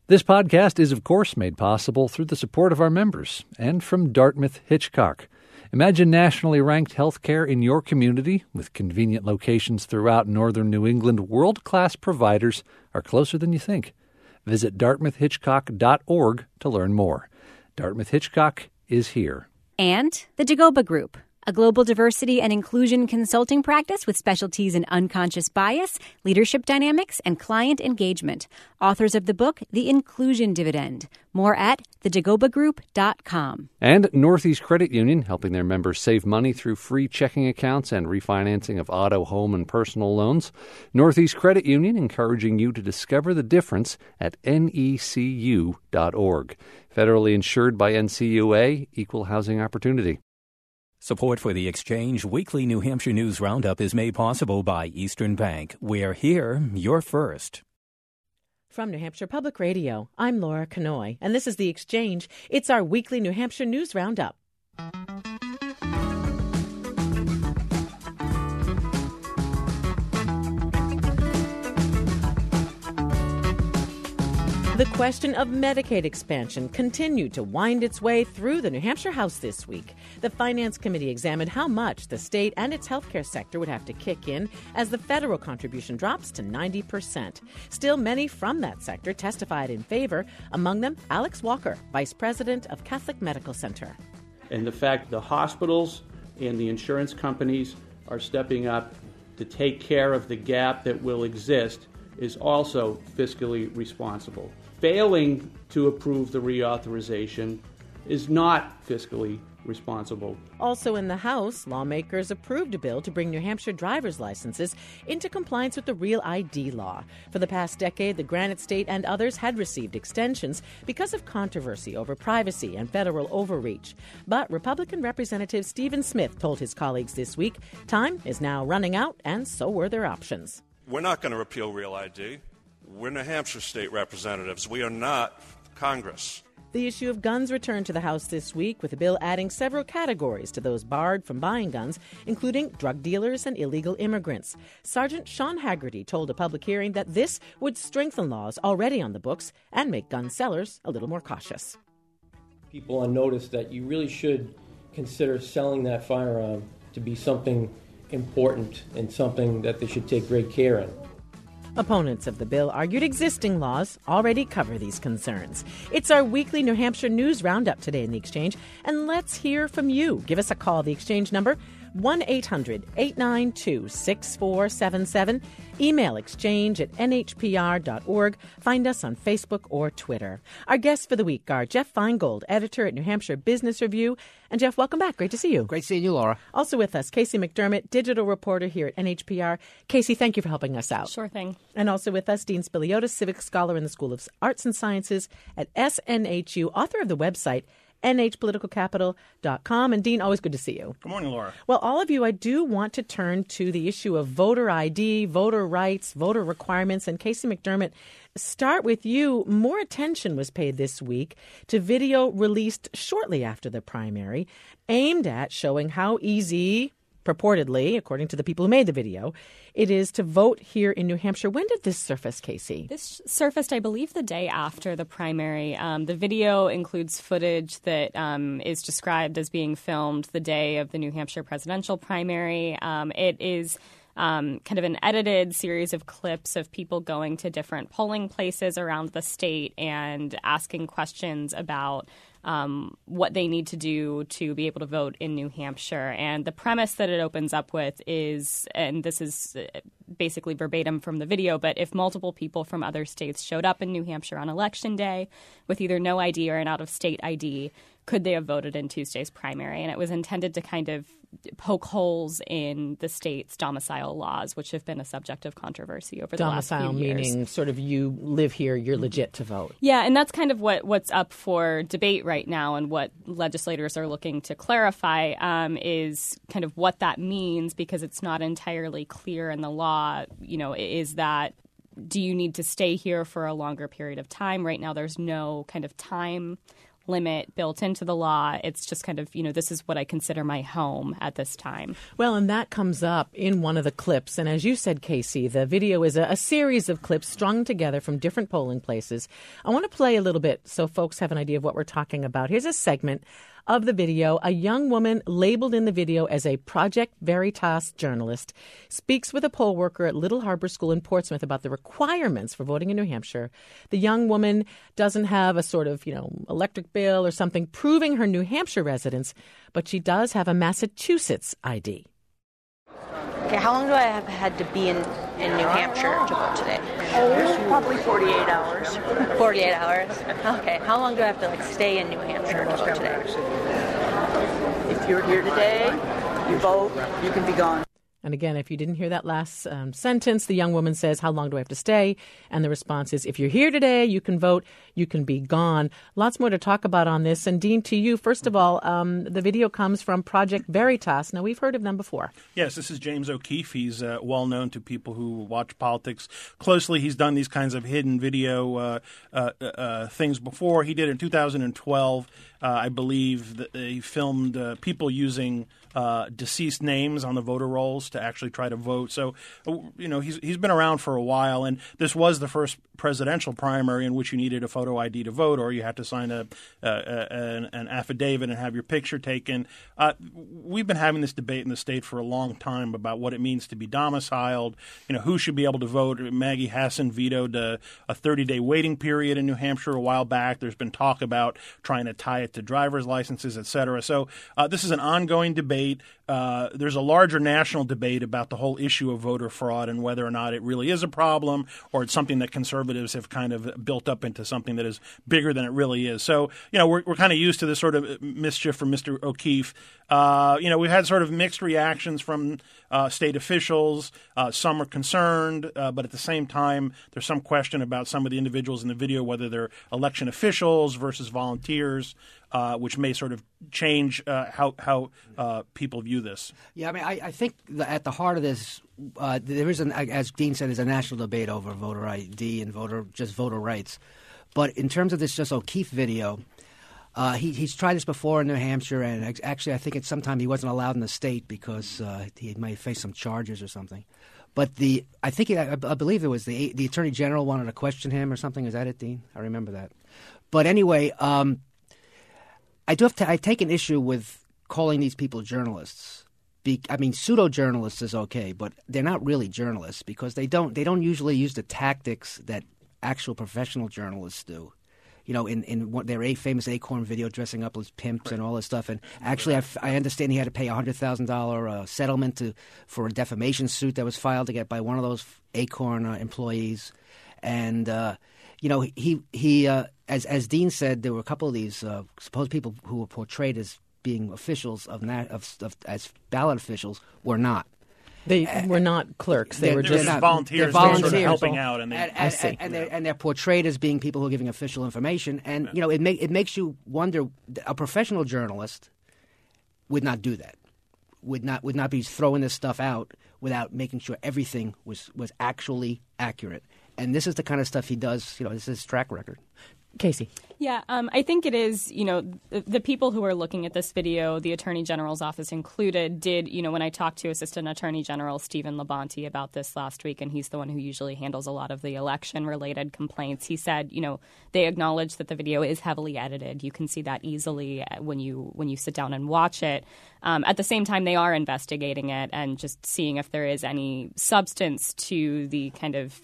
This podcast is, of course, made possible through the support of our members and from Dartmouth Hitchcock. Imagine nationally ranked healthcare in your community with convenient locations throughout northern New England. World-class providers are closer than you think. Visit dartmouthhitchcock.org to learn more. Dartmouth Hitchcock is here. And the Dagoba Group, a global diversity and inclusion consulting practice with specialties in unconscious bias, leadership dynamics, and client engagement. Authors of the book, The Inclusion Dividend. More at thedagobagroup.com. And Northeast Credit Union, helping their members save money through free checking accounts and refinancing of auto, home, and personal loans. Northeast Credit Union encouraging you to discover the difference at necu.org. Federally insured by NCUA, Equal Housing Opportunity. Support for the Exchange Weekly New Hampshire News Roundup is made possible by Eastern Bank. We're here, you're first. From New Hampshire Public Radio, I'm Laura Kanoy, and this is The Exchange. It's our weekly New Hampshire News Roundup. The question of Medicaid expansion continued to wind its way through the New Hampshire House this week. The Finance Committee examined how much the state and its healthcare sector would have to kick in as the federal contribution drops to 90%. Still, many from that sector testified in favor, among them Alex Walker, Vice President of Catholic Medical Center. And the fact the hospitals and the insurance companies are stepping up to take care of the gap that will exist is also fiscally responsible. Failing to approve the reauthorization is not fiscally responsible. Also in the House, lawmakers approved a bill to bring New Hampshire driver's licenses into compliance with the Real ID law. For the past decade, the Granite State and others had received extensions because of controversy over privacy and federal overreach. But Republican Representative Stephen Smith told his colleagues this week, time is now running out, and so were their options. We're not going to repeal Real ID. We're New Hampshire state representatives. We are not Congress. The issue of guns returned to the House this week, with a bill adding several categories to those barred from buying guns, including drug dealers and illegal immigrants. Sergeant Sean Haggerty told a public hearing that this would strengthen laws already on the books and make gun sellers a little more cautious. People on notice that you really should consider selling that firearm to be something important and something that they should take great care in. Opponents of the bill argued existing laws already cover these concerns. It's our weekly New Hampshire News Roundup today in The Exchange, and let's hear from you. Give us a call. The Exchange number, 1-800-892-6477. Email exchange@nhpr.org. Find us on Facebook or Twitter. Our guests for the week are Jeff Feingold, editor at New Hampshire Business Review. And Jeff, welcome back. Great to see you. Great seeing you, Laura. Also with us, Casey McDermott, digital reporter here at NHPR. Casey, thank you for helping us out. Sure thing. And also with us, Dean Spiliotis, civic scholar in the School of Arts and Sciences at SNHU, author of the website nhpoliticalcapital.com. And Dean, always good to see you. Good morning, Laura. Well, all of you, I do want to turn to the issue of voter ID, voter rights, voter requirements. And Casey McDermott, start with you. More attention was paid this week to video released shortly after the primary, aimed at showing how easy, purportedly, according to the people who made the video, it is to vote here in New Hampshire. When did this surface, Casey? This surfaced, I believe, the day after the primary. The video includes footage that is described as being filmed the day of the New Hampshire presidential primary. It is kind of an edited series of clips of people going to different polling places around the state and asking questions about what they need to do to be able to vote in New Hampshire. And the premise that it opens up with is, and this is basically verbatim from the video, but if multiple people from other states showed up in New Hampshire on Election Day with either no ID or an out-of-state ID, could they have voted in Tuesday's primary? And it was intended to kind of poke holes in the state's domicile laws, which have been a subject of controversy over the last few years. Domicile meaning sort of you live here, you're legit to vote. Yeah, and that's kind of what's up for debate right now, and what legislators are looking to clarify is kind of what that means, because it's not entirely clear in the law. You know, is that, do you need to stay here for a longer period of time? Right now there's no kind of time limit built into the law. It's just kind of, this is what I consider my home at this time. Well, and that comes up in one of the clips. And as you said, Casey, the video is a series of clips strung together from different polling places. I want to play a little bit so folks have an idea of what we're talking about. Here's a segment of the video. A young woman labeled in the video as a Project Veritas journalist speaks with a poll worker at Little Harbor School in Portsmouth about the requirements for voting in New Hampshire. The young woman doesn't have a sort of, electric bill or something proving her New Hampshire residence, but she does have a Massachusetts ID. Okay, how long do I have had to be in New Hampshire to vote today? Oh, probably 48 hours. 48 hours? Okay. How long do I have to stay in New Hampshire to vote today? If you're here today, you vote, you can be gone. And again, if you didn't hear that last sentence, the young woman says, how long do I have to stay? And the response is, if you're here today, you can vote, you can be gone. Lots more to talk about on this. And Dean, to you, first of all, the video comes from Project Veritas. Now, we've heard of them before. Yes, this is James O'Keefe. He's well known to people who watch politics closely. He's done these kinds of hidden video things before. He did in 2012. I believe that he filmed people using deceased names on the voter rolls to actually try to vote. So, he's been around for a while, and this was the first presidential primary in which you needed a photo ID to vote, or you had to sign an affidavit and have your picture taken. We've been having this debate in the state for a long time about what it means to be domiciled, who should be able to vote. Maggie Hassan vetoed a 30-day waiting period in New Hampshire a while back. There's been talk about trying to tie it to driver's licenses, et cetera. So this is an ongoing debate. There's a larger national debate about the whole issue of voter fraud and whether or not it really is a problem or it's something that conservatives have kind of built up into something that is bigger than it really is. So, we're kind of used to this sort of mischief from Mr. O'Keefe. We've had sort of mixed reactions from state officials. Some are concerned, but at the same time, there's some question about some of the individuals in the video, whether they're election officials versus volunteers, which may sort of change how people view this. Yeah, I think at the heart of this, there is, as Dean said, there's a national debate over voter ID and voter rights. But in terms of this just O'Keefe video, he's tried this before in New Hampshire, and actually I think at some time he wasn't allowed in the state because he might face some charges or something. But I believe it was the Attorney General wanted to question him or something. Is that it, Dean? I remember that. But anyway, I take an issue with calling these people journalists. Pseudo-journalists is okay, but they're not really journalists because they don't usually use the tactics that actual professional journalists do. In their famous Acorn video, dressing up as pimps and all this stuff. And actually, I understand he had to pay a $100,000 settlement for a defamation suit that was filed by one of those Acorn employees. And he as Dean said, there were a couple of these supposed people who were portrayed as being officials as ballot officials were not. They were not clerks. They were just volunteers. They're volunteers sort of helping out, and they're portrayed as being people who are giving official information. And it makes you wonder. A professional journalist would not do that. Would not be throwing this stuff out without making sure everything was actually accurate. And this is the kind of stuff he does. This is his track record. Casey. Yeah, I think it is, the people who are looking at this video, the Attorney General's office included, did, when I talked to Assistant Attorney General Stephen Labonte about this last week, and he's the one who usually handles a lot of the election-related complaints, he said, they acknowledge that the video is heavily edited. You can see that easily when you sit down and watch it. At the same time, they are investigating it and just seeing if there is any substance to the kind of,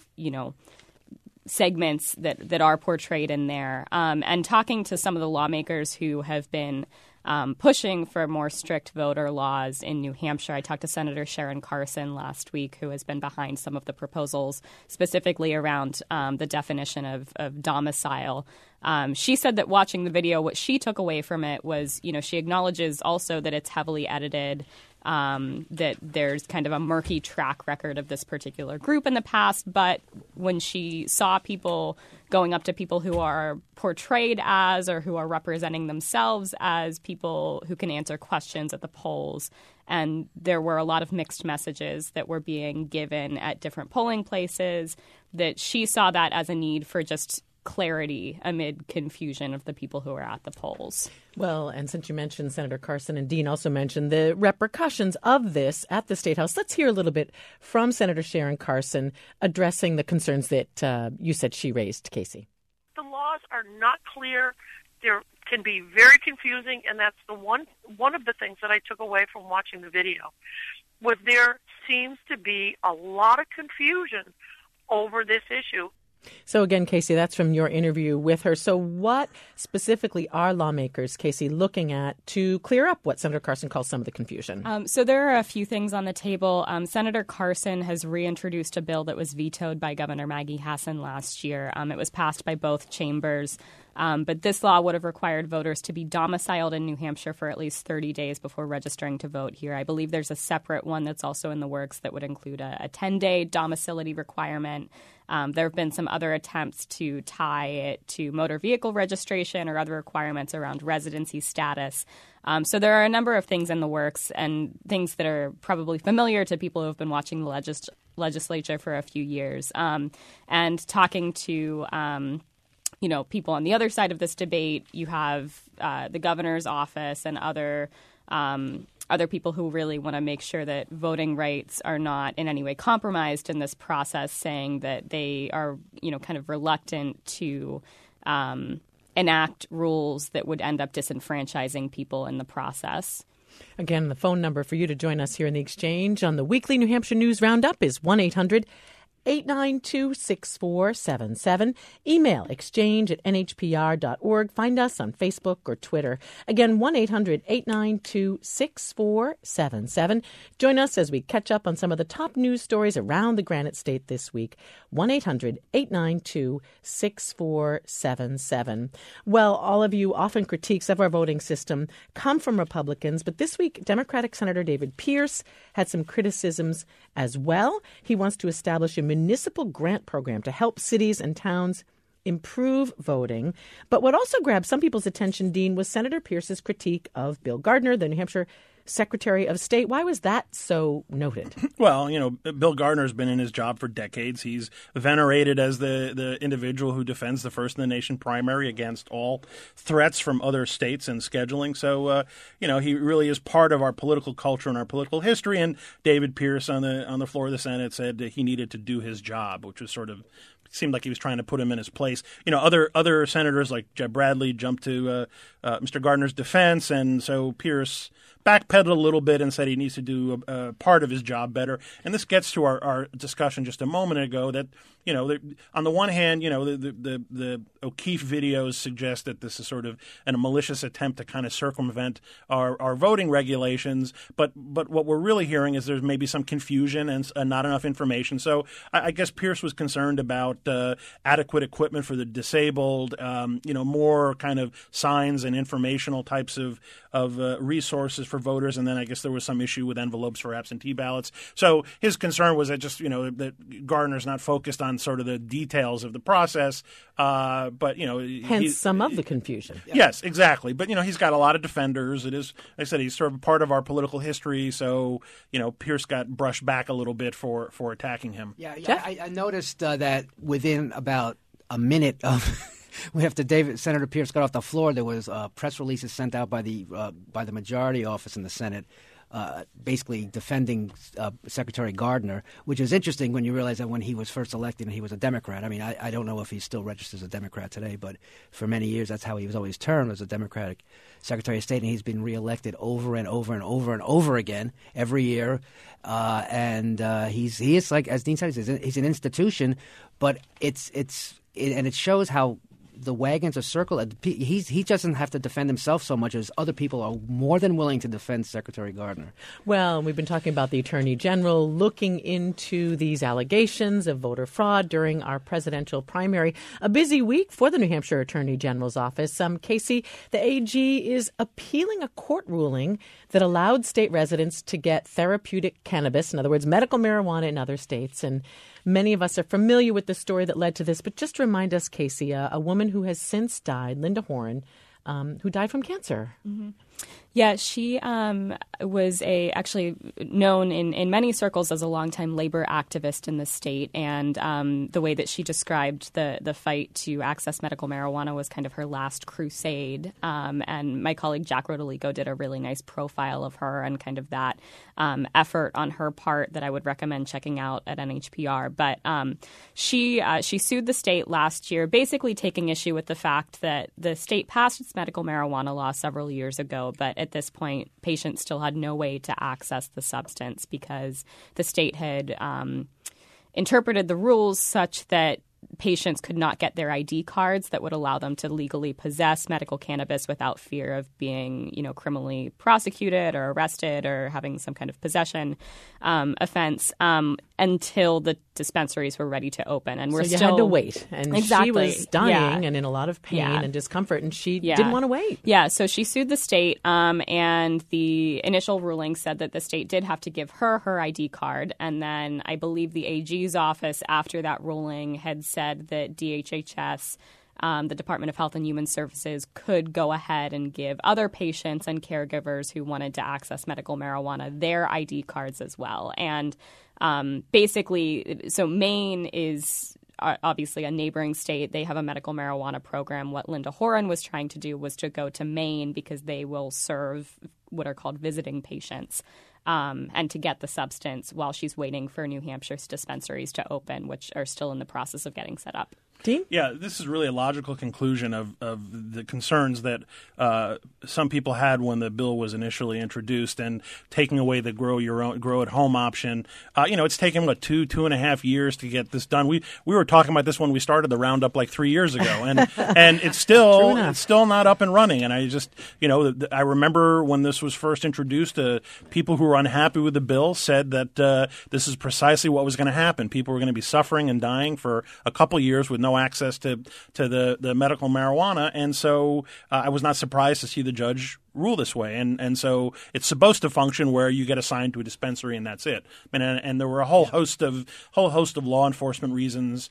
segments that are portrayed in there, and talking to some of the lawmakers who have been pushing for more strict voter laws in New Hampshire. I talked to Senator Sharon Carson last week, who has been behind some of the proposals specifically around the definition of domicile. She said that watching the video, what she took away from it was, she acknowledges also that it's heavily edited, that there's kind of a murky track record of this particular group in the past. But when she saw people going up to people who are portrayed as or who are representing themselves as people who can answer questions at the polls, and there were a lot of mixed messages that were being given at different polling places, that she saw that as a need for just clarity amid confusion of the people who are at the polls. Well, and since you mentioned Senator Carson, and Dean also mentioned the repercussions of this at the State House, let's hear a little bit from Senator Sharon Carson addressing the concerns that you said she raised, Casey. The laws are not clear. They can be very confusing, and that's the one of the things that I took away from watching the video, was there seems to be a lot of confusion over this issue. So again, Casey, that's from your interview with her. So what specifically are lawmakers, Casey, looking at to clear up what Senator Carson calls some of the confusion? So there are a few things on the table. Senator Carson has reintroduced a bill that was vetoed by Governor Maggie Hassan last year. It was passed by both chambers. But this law would have required voters to be domiciled in New Hampshire for at least 30 days before registering to vote here. I believe there's a separate one that's also in the works that would include a 10-day domicility requirement. There have been some other attempts to tie it to motor vehicle registration or other requirements around residency status. So there are a number of things in the works and things that are probably familiar to people who have been watching the legislature for a few years. And talking to people on the other side of this debate, you have the governor's office and other people who really want to make sure that voting rights are not in any way compromised in this process, saying that they are, kind of reluctant to enact rules that would end up disenfranchising people in the process. Again, the phone number for you to join us here in the Exchange on the weekly New Hampshire News Roundup is 1-800-892-6477. Email exchange@nhpr.org. Find us on Facebook or Twitter. Again, 1-800-892-6477. Join us as we catch up on some of the top news stories around the Granite State this week. 1-800-892-6477. Well, all of you often critiques of our voting system come from Republicans, but this week Democratic Senator David Pierce had some criticisms as well. He wants to establish a municipal grant program to help cities and towns improve voting. But what also grabbed some people's attention, Dean, was Senator Pierce's critique of Bill Gardner, the New Hampshire Secretary of State. Why was that so noted? Well, Bill Gardner's been in his job for decades. He's venerated as the individual who defends the first in the nation primary against all threats from other states and scheduling. So, he really is part of our political culture and our political history. And David Pierce on the floor of the Senate said that he needed to do his job, which was sort of seemed like he was trying to put him in his place. Other senators like Jeb Bradley jumped to Mr. Gardner's defense, and so Pierce backpedaled a little bit and said he needs to do part of his job better. And this gets to our discussion just a moment ago that, on the one hand, the O'Keefe videos suggest that this is sort of a malicious attempt to kind of circumvent our voting regulations. But what we're really hearing is there's maybe some confusion and not enough information. So I guess Pierce was concerned about adequate equipment for the disabled, more kind of signs and informational types of resources for voters. And then I guess there was some issue with envelopes for absentee ballots. So his concern was that just, that Gardner's not focused on sort of the details of the process. But, hence some of the confusion. Yes, exactly. But, he's got a lot of defenders. It is, like I said, he's sort of part of our political history. So, Pierce got brushed back a little bit for attacking him. Yeah, I noticed that within about a minute of after Senator Pierce got off the floor, there was press releases sent out by the majority office in the Senate, basically defending Secretary Gardner, which is interesting when you realize that when he was first elected, he was a Democrat. I mean, I don't know if he's still registered as a Democrat today, but for many years that's how he was always termed, as a Democratic Secretary of State, and he's been reelected over and over and over and over again every year. He is, like as Dean said, he's an institution, but it shows how the wagons are circled. He doesn't have to defend himself so much as other people are more than willing to defend Secretary Gardner. Well, we've been talking about the Attorney General looking into these allegations of voter fraud during our presidential primary. A busy week for the New Hampshire Attorney General's office. Casey, the AG is appealing a court ruling that allowed state residents to get therapeutic cannabis, in other words, medical marijuana in other states. And many of us are familiar with the story that led to this, but just remind us, Casey, a woman who has since died, Linda Horan, who died from cancer. Mm-hmm. Yeah, she was actually known in many circles as a longtime labor activist in the state, and the way that she described the fight to access medical marijuana was kind of her last crusade. And my colleague Jack Rodoligo did a really nice profile of her and kind of that effort on her part that I would recommend checking out at NHPR. But she sued the state last year, basically taking issue with the fact that the state passed its medical marijuana law several years ago, but at this point, patients still had no way to access the substance because the state had interpreted the rules such that patients could not get their ID cards that would allow them to legally possess medical cannabis without fear of being, criminally prosecuted or arrested or having some kind of possession offense until the dispensaries were ready to open. And you had to wait. And exactly. She was dying and in a lot of pain and discomfort, and she didn't want to wait. Yeah, so she sued the state, and the initial ruling said that the state did have to give her ID card. And then I believe the AG's office, after that ruling, had said that DHHS, the Department of Health and Human Services, could go ahead and give other patients and caregivers who wanted to access medical marijuana their ID cards as well. And basically, so Maine is obviously a neighboring state. They have a medical marijuana program. What Linda Horan was trying to do was to go to Maine because they will serve what are called visiting patients. And to get the substance while she's waiting for New Hampshire's dispensaries to open, which are still in the process of getting set up. Dean? Yeah, this is really a logical conclusion of the concerns that some people had when the bill was initially introduced, and taking away the grow at home option. It's taken 2.5 years to get this done. We were talking about this when we started the roundup like 3 years ago, and it's still not up and running. And I just I remember when this was first introduced, people who were unhappy with the bill said that this is precisely what was going to happen. People were going to be suffering and dying for a couple years with no access to the medical marijuana. And so I was not surprised to see the judge rule this way. And so it's supposed to function where you get assigned to a dispensary and that's it. And there were a whole host of law enforcement reasons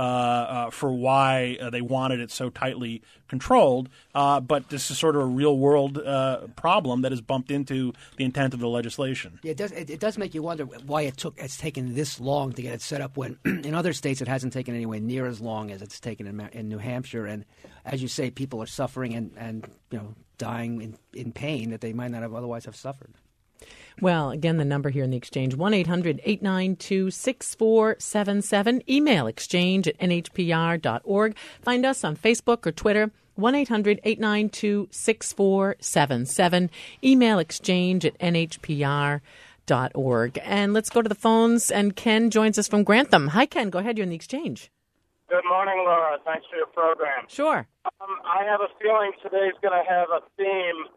for why they wanted it so tightly controlled. But this is sort of a real world problem that has bumped into the intent of the legislation. Yeah, it does make you wonder why it's taken this long to get it set up, when in other states it hasn't taken anywhere near as long as it's taken in New Hampshire. And as you say, people are suffering and dying in pain that they might not have otherwise have suffered. Well, again, the number here in the Exchange, 1-800-892-6477. Email exchange@nhpr.org. Find us on Facebook or Twitter, 1-800-892-6477. Email exchange@nhpr.org. And let's go to the phones. And Ken joins us from Grantham. Hi, Ken. Go ahead. You're in the Exchange. Good morning, Laura. Thanks for your program. Sure. I have a feeling today's going to have a theme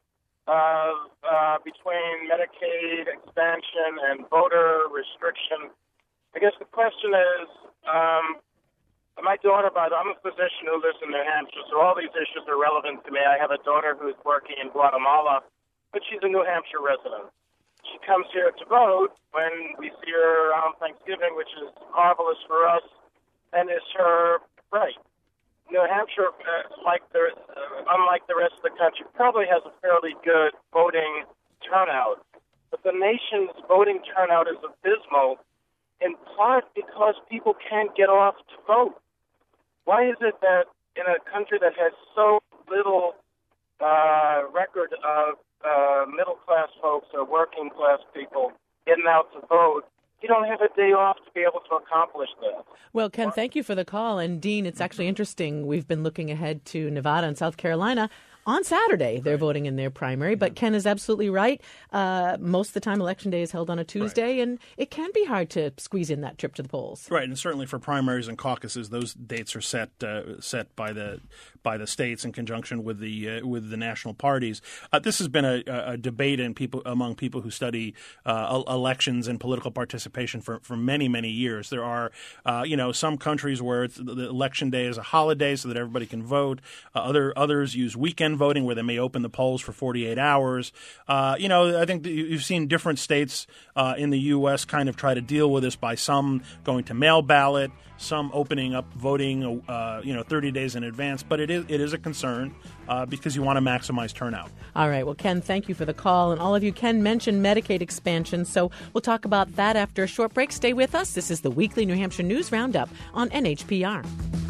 between Medicaid expansion and voter restriction. I guess the question is, my daughter, I'm a physician who lives in New Hampshire, so all these issues are relevant to me. I have a daughter who's working in Guatemala, but she's a New Hampshire resident. She comes here to vote when we see her around Thanksgiving, which is marvelous for us, and it's her right. New Hampshire, unlike the rest of the country, probably has a fairly good voting turnout. But the nation's voting turnout is abysmal, in part because people can't get off to vote. Why is it that in a country that has so little record of middle-class folks or working-class people getting out to vote, you don't have a day off to be able to accomplish that? Well, Ken, thank you for the call. And Dean, it's actually interesting. We've been looking ahead to Nevada and South Carolina. On Saturday, they're voting in their primary. But Ken is absolutely right. Most of the time, Election Day is held on a Tuesday, and it can be hard to squeeze in that trip to the polls. Right, and certainly for primaries and caucuses, those dates are set by the states in conjunction with the national parties. This has been a debate among people who study elections and political participation for many, many years. There are some countries where the Election Day is a holiday so that everybody can vote. Others use weekend voting where they may open the polls for 48 hours. I think you've seen different states in the U.S. kind of try to deal with this by some going to mail ballot, some opening up voting, 30 days in advance. But it is a concern because you want to maximize turnout. All right. Well, Ken, thank you for the call. And all of you, Ken mentioned Medicaid expansion, so we'll talk about that after a short break. Stay with us. This is the weekly New Hampshire News Roundup on NHPR.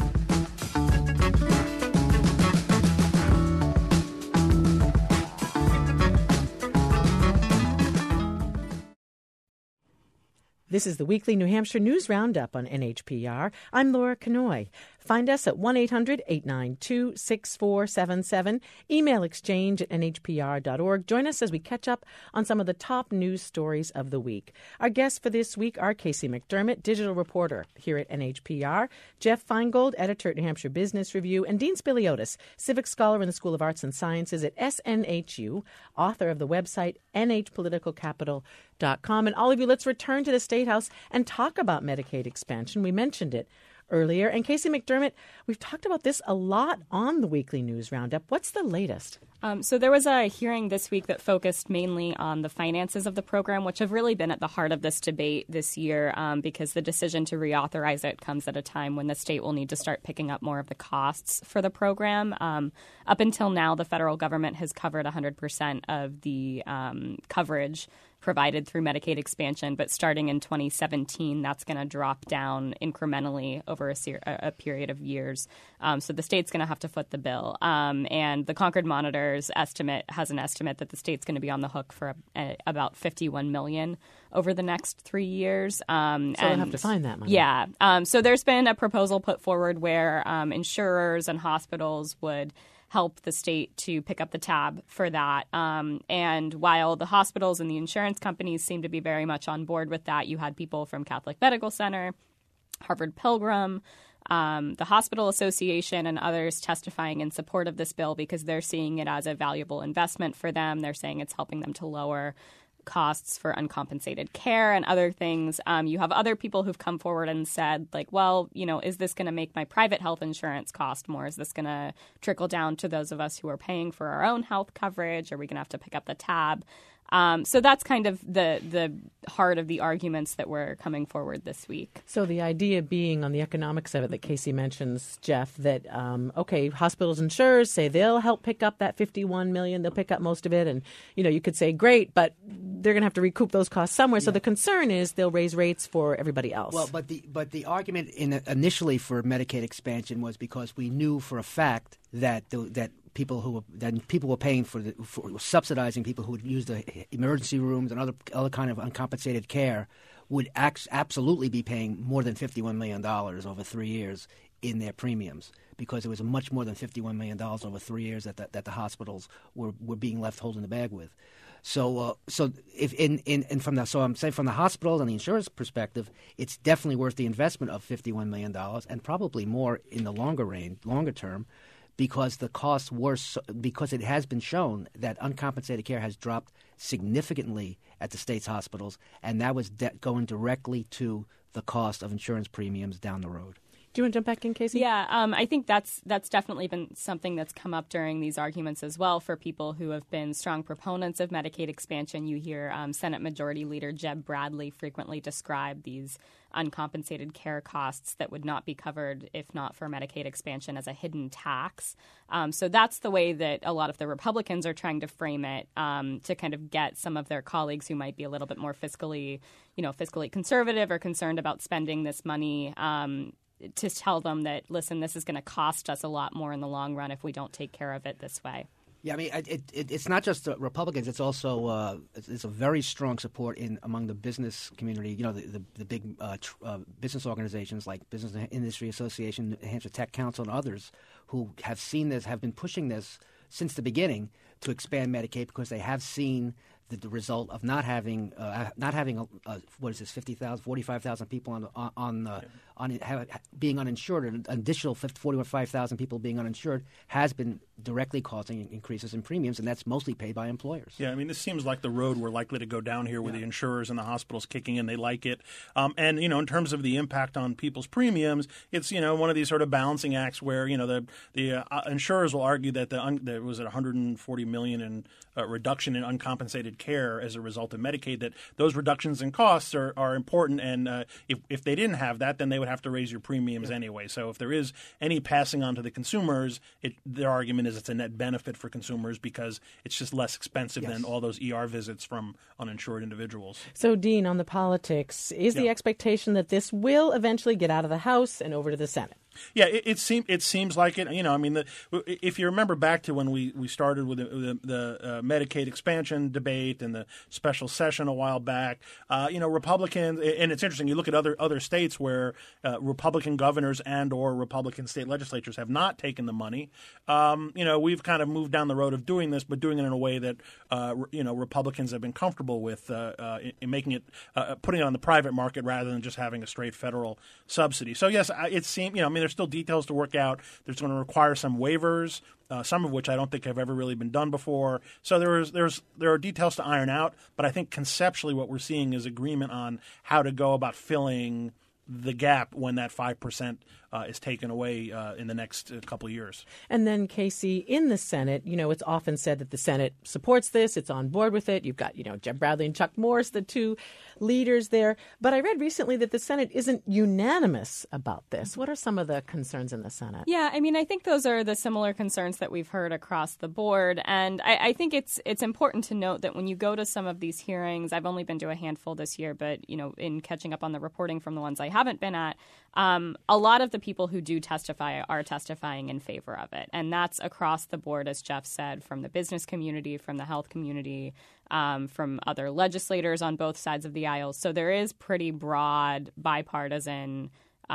This is the weekly New Hampshire News Roundup on NHPR. I'm Laura Kanoy. Find us at 1-800-892-6477. Email exchange@nhpr.org. Join us as we catch up on some of the top news stories of the week. Our guests for this week are Casey McDermott, digital reporter here at NHPR, Jeff Feingold, editor at New Hampshire Business Review, and Dean Spiliotis, civic scholar in the School of Arts and Sciences at SNHU, author of the website nhpoliticalcapital.com. And all of you, let's return to the State House and talk about Medicaid expansion. We mentioned it earlier. And Casey McDermott, we've talked about this a lot on the weekly news roundup. What's the latest? So there was a hearing this week that focused mainly on the finances of the program, which have really been at the heart of this debate this year because the decision to reauthorize it comes at a time when the state will need to start picking up more of the costs for the program. Up until now, the federal government has covered 100% of the coverage provided through Medicaid expansion, but starting in 2017, that's going to drop down incrementally over a period of years. So the state's going to have to foot the bill. And the Concord Monitor's estimate has an estimate that the state's going to be on the hook for about $51 million over the next 3 years. So they'll have to find that money. Yeah. So there's been a proposal put forward where insurers and hospitals would help the state to pick up the tab for that. And while the hospitals and the insurance companies seem to be very much on board with that, you had people from Catholic Medical Center, Harvard Pilgrim, the Hospital Association, and others testifying in support of this bill because they're seeing it as a valuable investment for them. They're saying it's helping them to lower costs for uncompensated care and other things. You have other people who've come forward and said, like, well, is this going to make my private health insurance cost more? Is this going to trickle down to those of us who are paying for our own health coverage? Are we going to have to pick up the tab? So that's kind of the heart of the arguments that were coming forward this week. So the idea being on the economics of it that Casey mentions, Jeff, that, hospitals and insurers say they'll help pick up that $51 million. They'll pick up most of it. And, you could say, great, but they're going to have to recoup those costs somewhere. Yeah. So the concern is they'll raise rates for everybody else. Well, but the argument initially for Medicaid expansion was because we knew for a fact that people were paying for subsidizing people who would use the emergency rooms and other kind of uncompensated care would absolutely be paying more than $51 million over 3 years in their premiums, because it was much more than $51 million over 3 years that the hospitals were being left holding the bag with. So if I'm saying from the hospital and the insurance perspective, it's definitely worth the investment of $51 million and probably more in the longer term. Because the costs because it has been shown that uncompensated care has dropped significantly at the state's hospitals, and that was going directly to the cost of insurance premiums down the road. Do you want to jump back in, Casey? Yeah, I think that's definitely been something that's come up during these arguments as well for people who have been strong proponents of Medicaid expansion. You hear Senate Majority Leader Jeb Bradley frequently describe these uncompensated care costs that would not be covered if not for Medicaid expansion as a hidden tax. So that's the way that a lot of the Republicans are trying to frame it to kind of get some of their colleagues who might be a little bit more fiscally conservative or concerned about spending this money to tell them that, listen, this is going to cost us a lot more in the long run if we don't take care of it this way. Yeah, I mean, it's not just the Republicans. It's also it's a very strong support among the business community. The big business organizations like Business and Industry Association, New Hampshire Tech Council, and others who have seen this, have been pushing this since the beginning to expand Medicaid because they have seen the result of not having 45,000 people being uninsured, and an additional 45,000 people being uninsured has been directly causing increases in premiums, and that's mostly paid by employers. Yeah, I mean, this seems like the road we're likely to go down here with the insurers and the hospitals kicking in. They like it. And, in terms of the impact on people's premiums, it's, one of these sort of balancing acts where, the insurers will argue that there was $140 million in reduction in uncompensated care as a result of Medicaid, that those reductions in costs are important. And if they didn't have that, then they would have to raise your premiums anyway. So if there is any passing on to the consumers, their argument is it's a net benefit for consumers because it's just less expensive than all those ER visits from uninsured individuals. So, Dean, on the politics, is the expectation that this will eventually get out of the House and over to the Senate? Yeah, it seems like it. I mean, if you remember back to when we started with the Medicaid expansion debate and the special session a while back, Republicans, and it's interesting. You look at other states where Republican governors and or Republican state legislatures have not taken the money. We've kind of moved down the road of doing this, but doing it in a way that Republicans have been comfortable with, in making it putting it on the private market rather than just having a straight federal subsidy. So yes, it seems. There's still details to work out. There's going to require some waivers, some of which I don't think have ever really been done before. So there are details to iron out, but I think conceptually what we're seeing is agreement on how to go about filling the gap when that 5% is taken away in the next couple of years. And then, Casey, in the Senate, it's often said that the Senate supports this. It's on board with it. You've got, Jeb Bradley and Chuck Morse, the two leaders there. But I read recently that the Senate isn't unanimous about this. What are some of the concerns in the Senate? Yeah, I think those are the similar concerns that we've heard across the board. And I think it's important to note that when you go to some of these hearings, I've only been to a handful this year, but, in catching up on the reporting from the ones I haven't been at, a lot of the people who do testify are testifying in favor of it. And that's across the board, as Jeff said, from the business community, from the health community, from other legislators on both sides of the aisle. So there is pretty broad bipartisan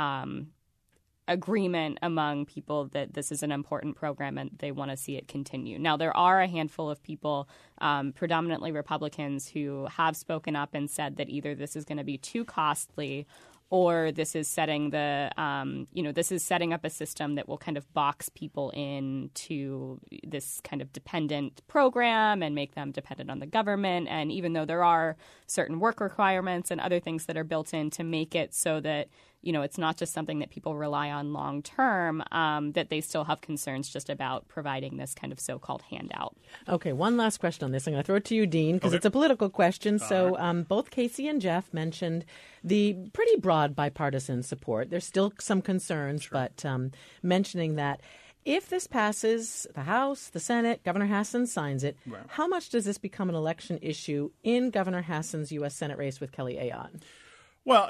agreement among people that this is an important program and they want to see it continue. Now, there are a handful of people, predominantly Republicans, who have spoken up and said that either this is going to be too costly or this is setting this is setting up a system that will kind of box people into this kind of dependent program and make them dependent on the government. And even though there are certain work requirements and other things that are built in to make it so that it's not just something that people rely on long term, that they still have concerns just about providing this kind of so-called handout. Okay, one last question on this. I'm going to throw it to you, Dean, because it's a political question. So both Casey and Jeff mentioned the pretty broad bipartisan support. There's still some concerns, but mentioning that if this passes the House, the Senate, Governor Hassan signs it, how much does this become an election issue in Governor Hassan's U.S. Senate race with Kelly Ayotte? Well,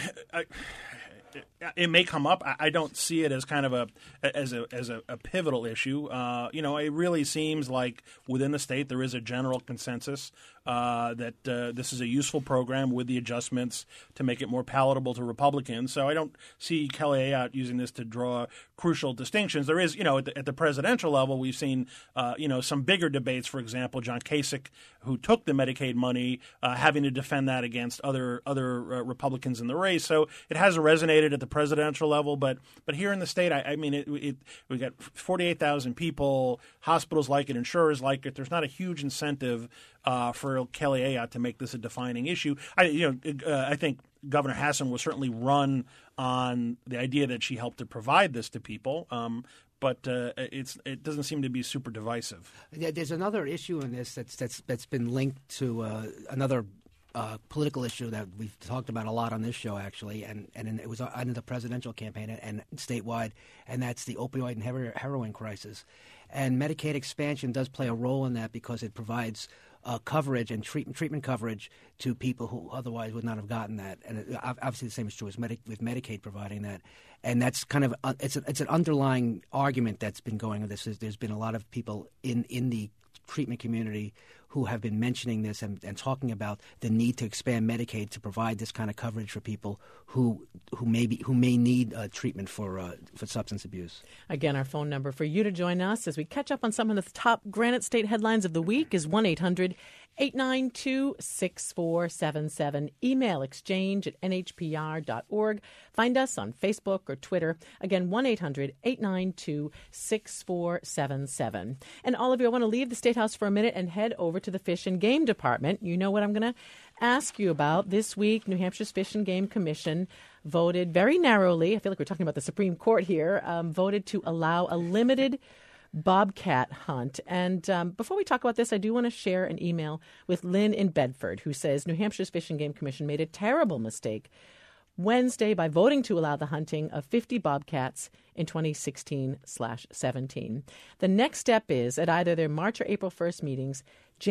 it may come up. I don't see it as kind of a pivotal issue. It really seems like within the state there is a general consensus that this is a useful program with the adjustments to make it more palatable to Republicans. So I don't see Kelly Ayotte using this to draw crucial distinctions. There is, at the presidential level, we've seen, some bigger debates. For example, John Kasich, who took the Medicaid money, having to defend that against other Republicans in the race. So it has resonated at the presidential level, but here in the state, we got 48,000 people, hospitals like it, insurers like it. There's not a huge incentive for Kelly Ayotte to make this a defining issue. I think Governor Hassan will certainly run on the idea that she helped to provide this to people. But it doesn't seem to be super divisive. There's another issue in this that's been linked to another political issue that we've talked about a lot on this show, actually, and it was under the presidential campaign and statewide, and that's the opioid and heroin crisis. And Medicaid expansion does play a role in that because it provides coverage and treatment coverage to people who otherwise would not have gotten that. And obviously the same is true with Medicaid providing that. And that's kind of it's an underlying argument that's been going on. There's been a lot of people in the treatment community who have been mentioning this and talking about the need to expand Medicaid to provide this kind of coverage for people who may need treatment for substance abuse. Again, our phone number for you to join us as we catch up on some of the top Granite State headlines of the week is 1-800-892-6477. Email exchange@nhpr.org. Find us on Facebook or Twitter. Again, 1-800-892-6477. And all of you, I want to leave the State House for a minute and head over to the Fish and Game Department. You know what I'm going to ask you about. This week, New Hampshire's Fish and Game Commission voted very narrowly, I feel like we're talking about the Supreme Court here, voted to allow a limited bobcat hunt. And before we talk about this, I do want to share an email with Lynn in Bedford, who says New Hampshire's Fish and Game Commission made a terrible mistake Wednesday by voting to allow the hunting of 50 bobcats in 2016/17. The next step is, at either their March or April 1st meetings,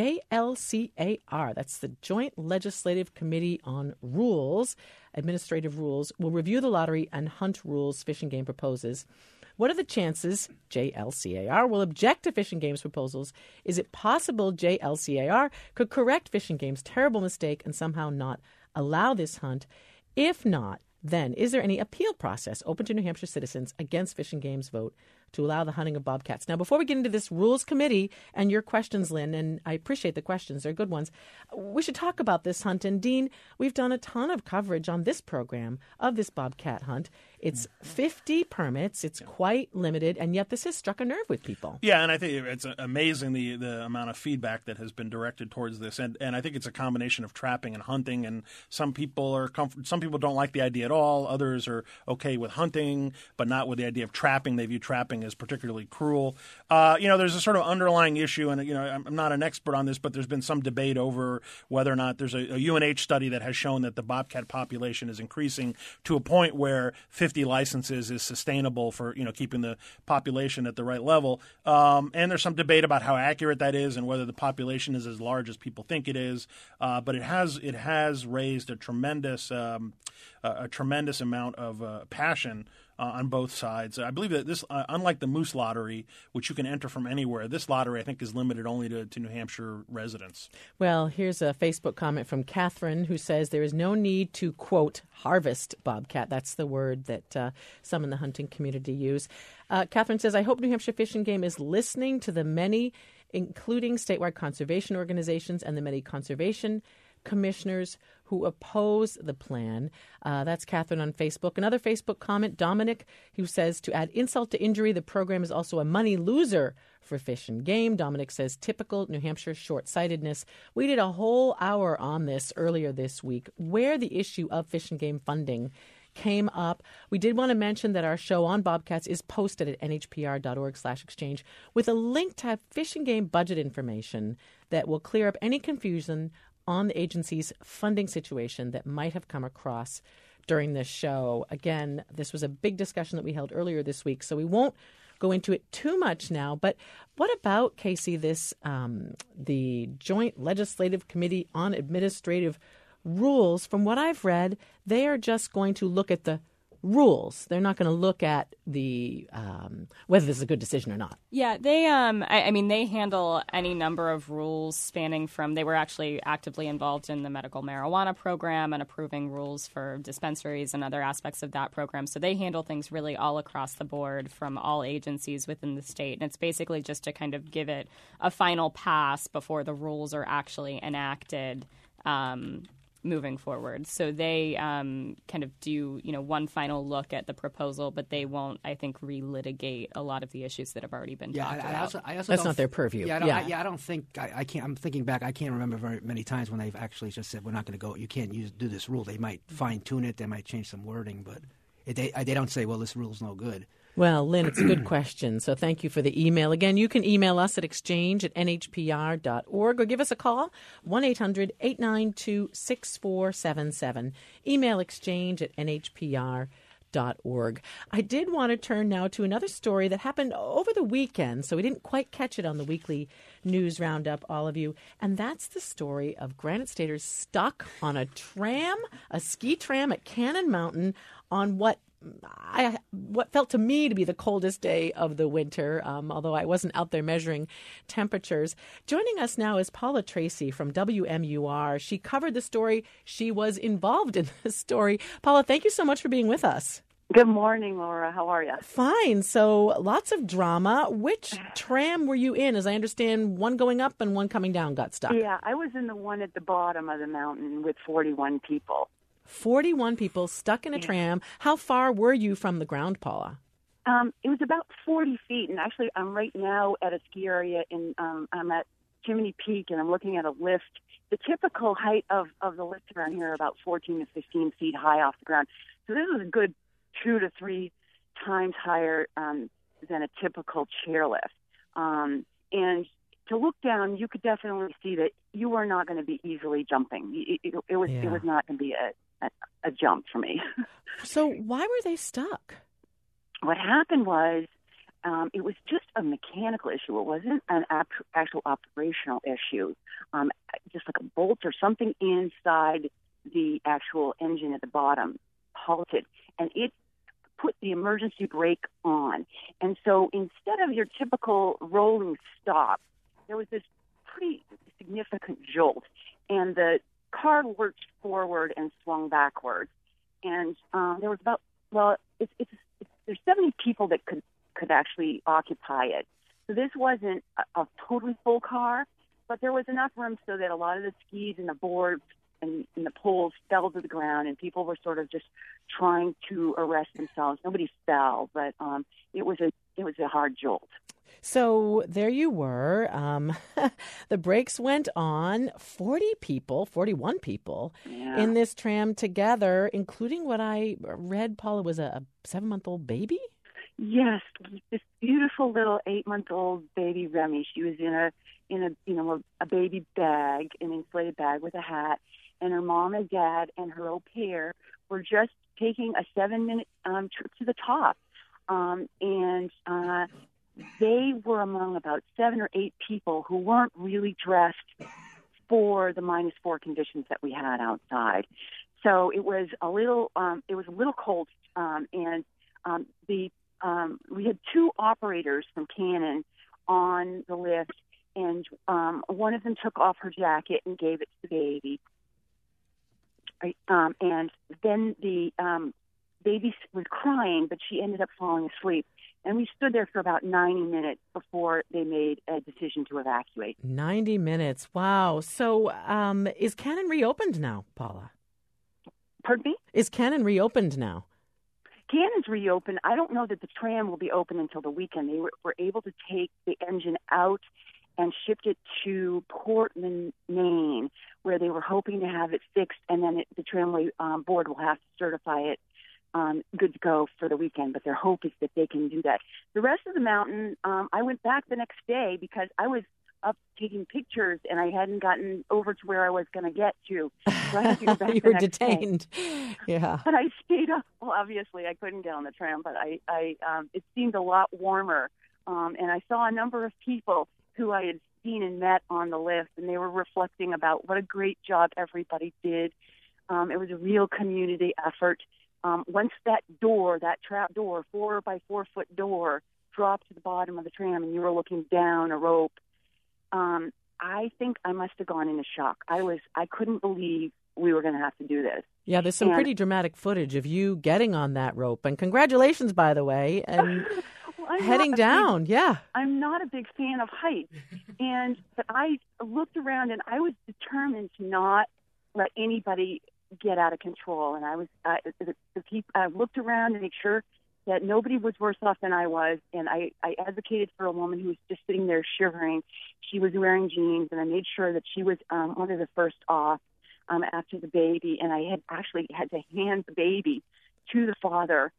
JLCAR, that's the Joint Legislative Committee on Rules, Administrative Rules, will review the lottery and hunt rules Fish and Game proposes. What are the chances JLCAR will object to Fish and Game's proposals? Is it possible JLCAR could correct Fish and Game's terrible mistake and somehow not allow this hunt? If not, then is there any appeal process open to New Hampshire citizens against Fish and Game's vote to allow the hunting of bobcats? Now, before we get into this Rules Committee and your questions, Lynn, and I appreciate the questions, they're good ones, we should talk about this hunt. And Dean, we've done a ton of coverage on this program of this bobcat hunt. It's 50 permits. It's quite limited, and yet this has struck a nerve with people. Yeah, and I think it's amazing the amount of feedback that has been directed towards this, and I think it's a combination of trapping and hunting. And some people don't like the idea at all. Others are okay with hunting, but not with the idea of trapping. They view trapping as particularly cruel. There's a sort of underlying issue, and I'm not an expert on this, but there's been some debate over whether or not there's a UNH study that has shown that the bobcat population is increasing to a point where 50 licenses is sustainable for keeping the population at the right level. And there's some debate about how accurate that is and whether the population is as large as people think it is. But it has raised a tremendous amount of passion on both sides. I believe that this, unlike the Moose Lottery, which you can enter from anywhere, this lottery I think is limited only to New Hampshire residents. Well, here's a Facebook comment from Catherine who says there is no need to, quote, harvest bobcat. That's the word that some in the hunting community use. Catherine says, I hope New Hampshire Fish and Game is listening to the many, including statewide conservation organizations and the many conservation commissioners who oppose the plan. That's Catherine on Facebook. Another Facebook comment, Dominic, who says, to add insult to injury, the program is also a money loser for Fish and Game. Dominic says, typical New Hampshire short-sightedness. We did a whole hour on this earlier this week, where the issue of Fish and Game funding came up. We did want to mention that our show on bobcats is posted at nhpr.org/exchange with a link to Fish and Game budget information that will clear up any confusion on the agency's funding situation that might have come across during this show. Again, this was a big discussion that we held earlier this week, so we won't go into it too much now. But what about, Casey, this the Joint Legislative Committee on Administrative Rules? From what I've read, they are just going to look at the rules. They're not going to look at the whether this is a good decision or not. Yeah, they they handle any number of rules spanning from, they were actually actively involved in the medical marijuana program and approving rules for dispensaries and other aspects of that program. So they handle things really all across the board from all agencies within the state. And it's basically just to kind of give it a final pass before the rules are actually enacted moving forward. So they kind of do, one final look at the proposal, but they won't, I think, relitigate a lot of the issues that have already been talked about. I also That's not their purview. I don't think I can't. I'm thinking back. I can't remember very many times when they've actually just said we're not going to go. You can't do this rule. They might fine tune it. They might change some wording, but they don't say, well, this rule's no good. Well, Lynn, it's a good question. So thank you for the email. Again, you can email us at exchange@nhpr.org or give us a call, 1-800-892-6477. Email exchange@nhpr.org. I did want to turn now to another story that happened over the weekend, so we didn't quite catch it on the weekly news roundup, all of you, and that's the story of Granite Staters stuck on a ski tram at Cannon Mountain on what felt to me to be the coldest day of the winter, although I wasn't out there measuring temperatures. Joining us now is Paula Tracy from WMUR. She covered the story. She was involved in the story. Paula, thank you so much for being with us. Good morning, Laura. How are you? Fine. So lots of drama. Which tram were you in? As I understand, one going up and one coming down got stuck. Yeah, I was in the one at the bottom of the mountain with 41 people. 41 people stuck in a tram. How far were you from the ground, Paula? It was about 40 feet, and actually I'm right now at a ski area, I'm at Chimney Peak, and I'm looking at a lift. The typical height of the lift around here are about 14 to 15 feet high off the ground. So this is a good 2 to 3 times higher than a typical chairlift. And to look down, you could definitely see that you were not going to be easily jumping. It was not going to be a jump for me. So why were they stuck? What happened was it was just a mechanical issue. It wasn't an actual operational issue. Just like a bolt or something inside the actual engine at the bottom halted, and it put the emergency brake on. And so instead of your typical rolling stop, there was this pretty significant jolt, and the car lurched forward and swung backwards. And there was about, there's 70 people that could actually occupy it. So this wasn't a totally full car, but there was enough room so that a lot of the skis and the boards and the poles fell to the ground, and people were sort of just trying to arrest themselves. Nobody fell, but it was a hard jolt. So there you were. The brakes went on. 41 people in this tram together, including what I read, Paula, was a 7-month-old baby? Yes, this beautiful little 8-month-old baby Remy. She was in a baby bag, an inflated bag with a hat, and her mom and dad and her au pair were just taking a 7-minute trip to the top, and they were among about 7 or 8 people who weren't really dressed for the -4 conditions that we had outside. So it was a little cold, and we had 2 operators from Canon on the lift, and one of them took off her jacket and gave it to the baby. And then the baby was crying, but she ended up falling asleep. And we stood there for about 90 minutes before they made a decision to evacuate. 90 minutes. Wow. So is Canon reopened now, Paula? Pardon me? Is Canon reopened now? Canon's reopened. I don't know that the tram will be open until the weekend. They were able to take the engine out and shipped it to Portland, Maine, where they were hoping to have it fixed, and then the tramway board will have to certify it good to go for the weekend. But their hope is that they can do that. The rest of the mountain, I went back the next day because I was up taking pictures, and I hadn't gotten over to where I was going to get to. So I had to go back you the were next detained. day. Yeah. But I stayed up. Well, obviously, I couldn't get on the tram, but it seemed a lot warmer. And I saw a number of people who I had seen and met on the lift, and they were reflecting about what a great job everybody did. It was a real community effort. Once that trap door, 4 by 4 foot door, dropped to the bottom of the tram and you were looking down a rope, I think I must have gone into shock. I couldn't believe we were going to have to do this. Yeah, there's some pretty dramatic footage of you getting on that rope. And congratulations, by the way, and heading down. Yeah. I'm not a big fan of heights. But I looked around and I was determined to not let anybody get out of control. And I looked around to make sure that nobody was worse off than I was. And I advocated for a woman who was just sitting there shivering. She was wearing jeans, and I made sure that she was one of the first off after the baby. And I had actually had to hand the baby to the father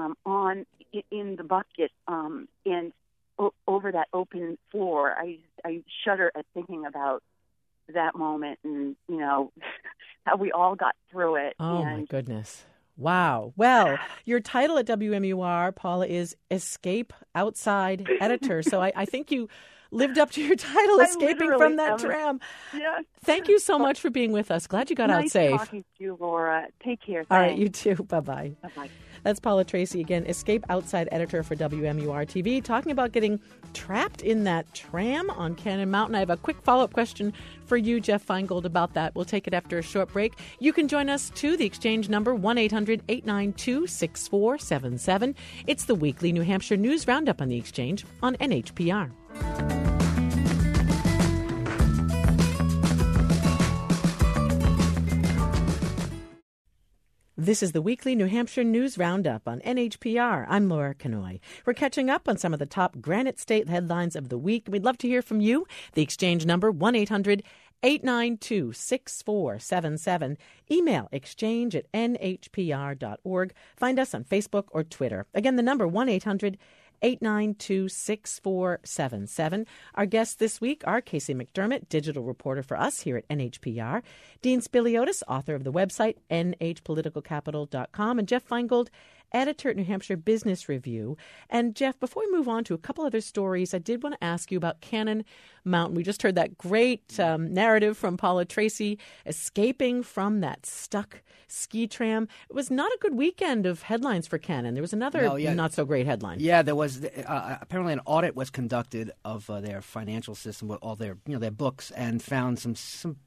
in the bucket and over that open floor. I shudder at thinking about that moment and, how we all got through it. Oh, my goodness. Wow. Well, your title at WMUR, Paula, is Escape Outside Editor. So I think you lived up to your title, escaping from that tram. Yes. Thank you so much for being with us. Glad you got out safe. Nice talking to you, Laura. Take care. Thanks. All right, you too. Bye-bye. Bye-bye. That's Paula Tracy again, Escape Outside Editor for WMUR TV, talking about getting trapped in that tram on Cannon Mountain. I have a quick follow-up question for you, Jeff Feingold, about that. We'll take it after a short break. You can join us, too. The exchange number, 1-800-892-6477. It's the weekly New Hampshire News Roundup on the Exchange on NHPR. This is the weekly New Hampshire News Roundup on NHPR. I'm Laura Kanoy. We're catching up on some of the top Granite State headlines of the week. We'd love to hear from you. The exchange number, 1-800-892-6477. Email exchange@nhpr.org. Find us on Facebook or Twitter. Again, the number, 1-800-892-6477. 892-6477. Our guests this week are Casey McDermott, digital reporter for us here at NHPR, Dean Spiliotis, author of the website nhpoliticalcapital.com, and Jeff Feingold, editor at New Hampshire Business Review. And Jeff, before we move on to a couple other stories, I did want to ask you about Cannon Mountain. We just heard that great narrative from Paula Tracy escaping from that stuck ski tram. It was not a good weekend of headlines for Cannon. There was another not so great headline. Yeah, there was apparently an audit was conducted of their financial system with all their their books, and found some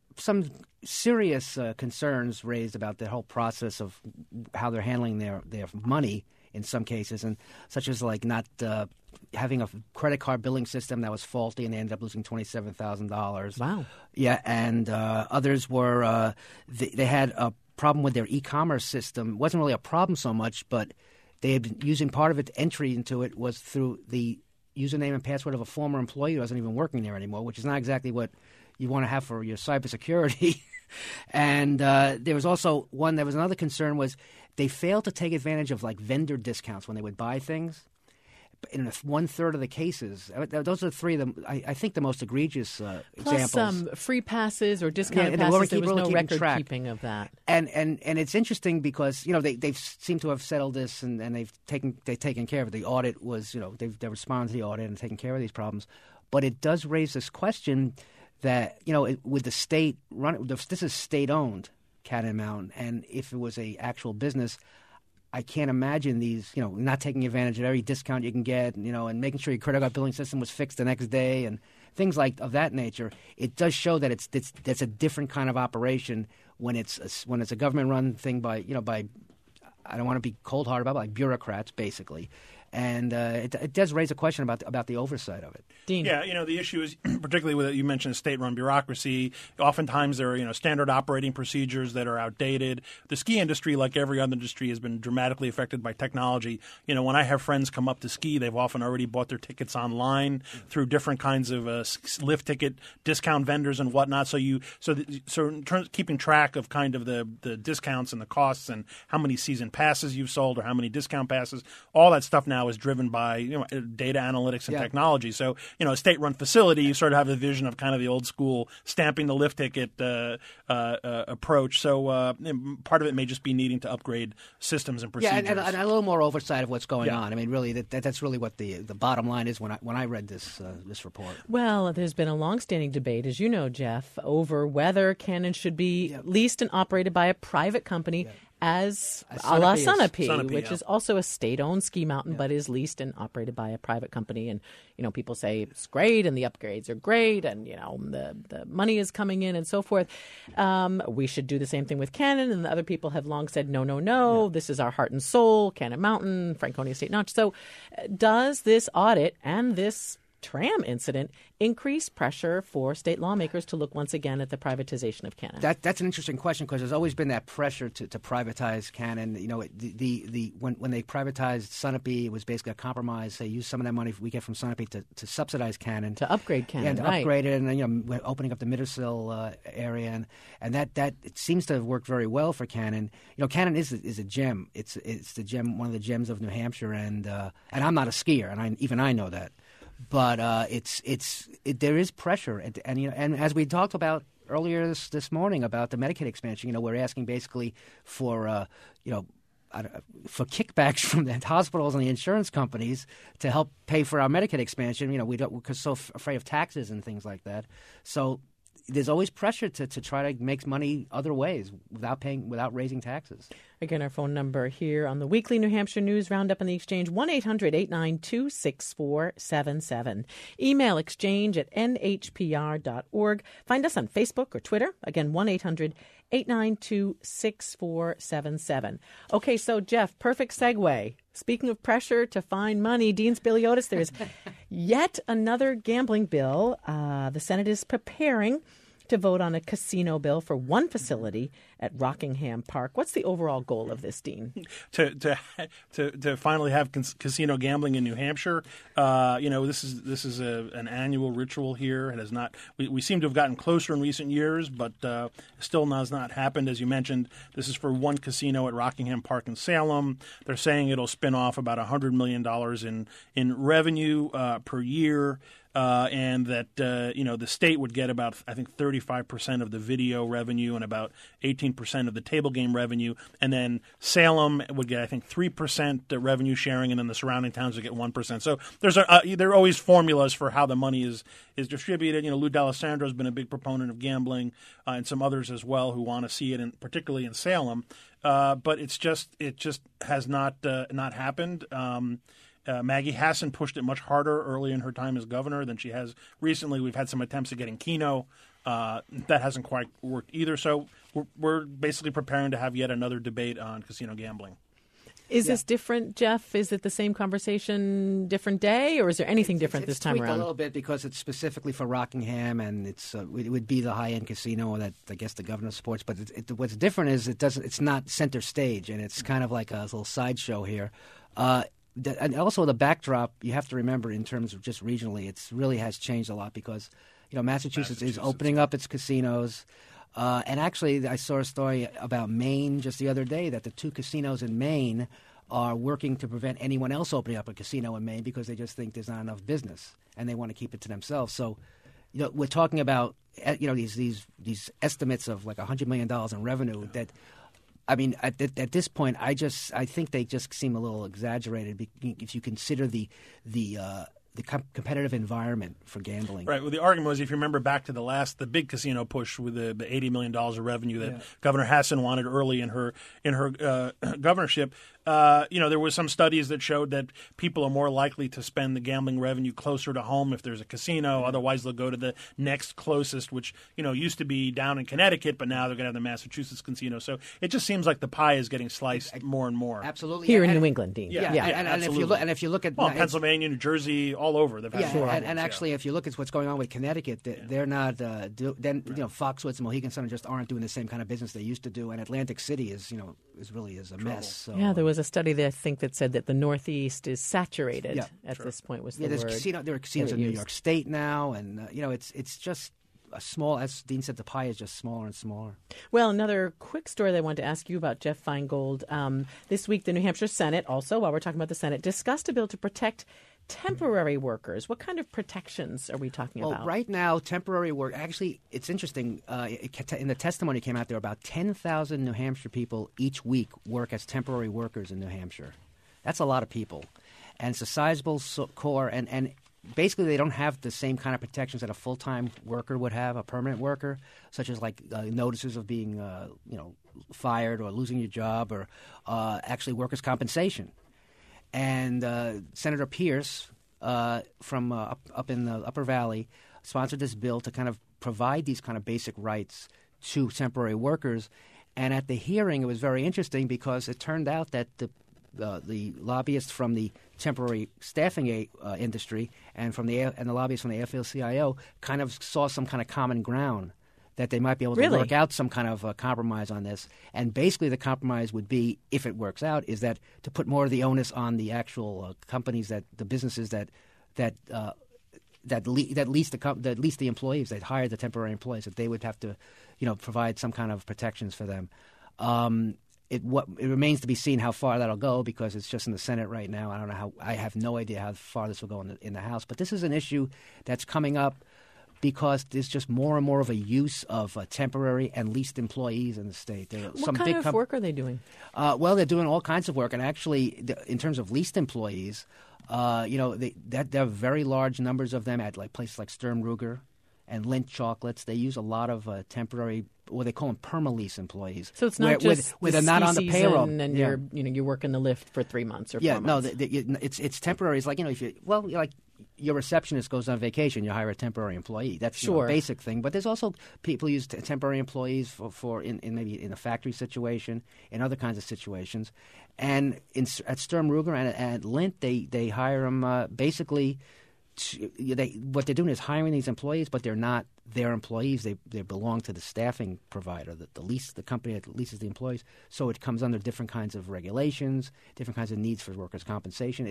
serious concerns raised about the whole process of how they're handling their money in some cases, and such as like not having a credit card billing system that was faulty, and they ended up losing $27,000. Wow. Yeah, and others were they had a problem with their e-commerce system. It wasn't really a problem so much, but they had been using part of it. Entry into it was through the username and password of a former employee who wasn't even working there anymore, which is not exactly what you want to have for your cybersecurity. And there was also another concern was they failed to take advantage of like vendor discounts when they would buy things. In 1/3 of the cases, those are three of them. I think the most egregious examples. Plus free passes or discounted passes. There was no record keeping of that. And it's interesting because they seem to have settled this and they've taken care of it. The audit was they've responded to the audit and taken care of these problems. But it does raise this question that with the state this is state owned, Cannon Mountain, and if it was a actual business, I can't imagine these, not taking advantage of every discount you can get, and making sure your credit card billing system was fixed the next day and things of that nature. It does show that that's a different kind of operation when it's a government-run thing by I don't want to be cold-hearted about it, like bureaucrats, basically. And it does raise a question about the oversight of it. Dean. Yeah, the issue is particularly with you mentioned state-run bureaucracy. Oftentimes there are standard operating procedures that are outdated. The ski industry, like every other industry, has been dramatically affected by technology. When I have friends come up to ski, they've often already bought their tickets online through different kinds of lift ticket discount vendors and whatnot. So in terms of keeping track of kind of the discounts and the costs and how many season passes you've sold or how many discount passes, all that stuff now is driven by data analytics and technology. So a state-run facility, you sort of have a vision of kind of the old school stamping the lift ticket approach. So part of it may just be needing to upgrade systems and procedures. Yeah, and a little more oversight of what's going on. I mean, really, that's really what the bottom line is when I read this report. Well, there's been a longstanding debate, as you know, Jeff, over whether Cannon should be leased and operated by a private company. As a la Sunapee, which is also a state-owned ski mountain, but is leased and operated by a private company. And, people say it's great and the upgrades are great and, the money is coming in and so forth. We should do the same thing with Cannon. And the other people have long said, no, this is our heart and soul, Cannon Mountain, Franconia State Notch. So does this audit and this tram incident increase pressure for state lawmakers to look once again at the privatization of Cannon? That's an interesting question because there's always been that pressure to privatize Cannon. When they privatized Sunapee, it was basically a compromise. They used some of that money we get from Sunapee to subsidize Cannon, to upgrade Cannon, upgrade it, and we're opening up the Mittersill area, and that it seems to have worked very well for Cannon. Cannon is a gem. It's the gem, one of the gems of New Hampshire, and I'm not a skier, and even I know that. But there is pressure, and as we talked about earlier this morning about the Medicaid expansion, we're asking basically for kickbacks from the hospitals and the insurance companies to help pay for our Medicaid expansion. We're so afraid of taxes and things like that. So there's always pressure to try to make money other ways without raising taxes. Again, our phone number here on the weekly New Hampshire News Roundup on the Exchange, 1-800-892-6477. Email exchange@nhpr.org. Find us on Facebook or Twitter. Again, 1-800-892-6477. Okay, so Jeff, perfect segue. Speaking of pressure to find money, Dean Spiliotis, there's yet another gambling bill the Senate is preparing. to vote on a casino bill for one facility at Rockingham Park. What's the overall goal of this, Dean? To finally have casino gambling in New Hampshire. This is an annual ritual here. It has not. We seem to have gotten closer in recent years, but still has not happened. As you mentioned, this is for one casino at Rockingham Park in Salem. They're saying it'll spin off about $100 million in revenue per year. And that the state would get about, I think, 35% of the video revenue and about 18% of the table game revenue, and then Salem would get, I think, 3% revenue sharing, and then the surrounding towns would get 1%. So there are always formulas for how the money is distributed. Lou D'Alessandro has been a big proponent of gambling, and some others as well who want to see it, particularly in Salem. But it just has not happened. Maggie Hassan pushed it much harder early in her time as governor than she has recently. We've had some attempts at getting Keno. That hasn't quite worked either. So we're basically preparing to have yet another debate on casino gambling. Is this different, Jeff? Is it the same conversation, different day, or is there anything different this time around? A little bit because it's specifically for Rockingham, and it would be the high-end casino that I guess the governor supports. But what's different is it's not center stage, and it's kind of like a little sideshow here. And also the backdrop, you have to remember in terms of just regionally, it really has changed a lot because, Massachusetts is opening up its casinos. And actually, I saw a story about Maine just the other day that the two casinos in Maine are working to prevent anyone else opening up a casino in Maine because they just think there's not enough business and they want to keep it to themselves. So, we're talking about, these estimates of like $100 million in revenue that – I mean, at this point, I think they just seem a little exaggerated if you consider the competitive environment for gambling. Right. Well, the argument was, if you remember back to the big casino push with the $80 million of revenue that Governor Hassan wanted early in her governorship. There was some studies that showed that people are more likely to spend the gambling revenue closer to home if there's a casino. Otherwise, they'll go to the next closest, which used to be down in Connecticut, but now they're going to have the Massachusetts casino. So it just seems like the pie is getting sliced more and more. Absolutely. Here in New England, Dean. Yeah. And if you look at Pennsylvania, New Jersey, all over. They've had and actually, if you look at what's going on with Connecticut, they're not. Foxwoods and Mohegan Sun just aren't doing the same kind of business they used to do, and Atlantic City is really a mess. So, there was a study that I think that said that the Northeast is saturated at this point. Was the word? There are casinos in New York State now, and it's just a small. As Dean said, the pie is just smaller and smaller. Well, another quick story that I wanted to ask you about, Jeff Feingold. This week, the New Hampshire Senate, also while we're talking about the Senate, discussed a bill to protect temporary workers. What kind of protections are we talking about? Well, right now, temporary work, actually, it's interesting. In the testimony came out, there are about 10,000 New Hampshire people each week work as temporary workers in New Hampshire. That's a lot of people. And it's a sizable core, and basically they don't have the same kind of protections that a full-time worker would have, a permanent worker, such as like notices of being fired or losing your job, or actually workers' compensation. And Senator Pierce from up in the Upper Valley sponsored this bill to kind of provide these kind of basic rights to temporary workers. And at the hearing, it was very interesting because it turned out that the lobbyists from the temporary staffing industry and the lobbyists from the AFL-CIO kind of saw some kind of common ground that they might be able to work out some kind of compromise on this. And basically the compromise would be, if it works out, is that to put more of the onus on the actual companies, the businesses that lease the employees, that hire the temporary employees, that they would have to provide some kind of protections for them. It remains to be seen how far that'll go because it's just in the Senate right now. I have no idea how far this will go in the House. But this is an issue that's coming up because there's just more and more of a use of temporary and leased employees in the state. What kind of work are they doing? Well, they're doing all kinds of work. And actually, in terms of leased employees, there are very large numbers of them at places like Sturm Ruger and Lindt Chocolates. They use a lot of temporary, what they call them perma-lease employees. So it's not where they're not on the payroll, and you're working the lift for 3 months or 4 months. It's temporary. It's like your receptionist goes on vacation, you hire a temporary employee. That's a basic thing. But there's also people use temporary employees for maybe in a factory situation, in other kinds of situations. And at Sturm Ruger and at Lindt, they hire them basically what they're doing is hiring these employees, but they're not their employees. They belong to the staffing provider, the company that leases the employees. So it comes under different kinds of regulations, different kinds of needs for workers' compensation.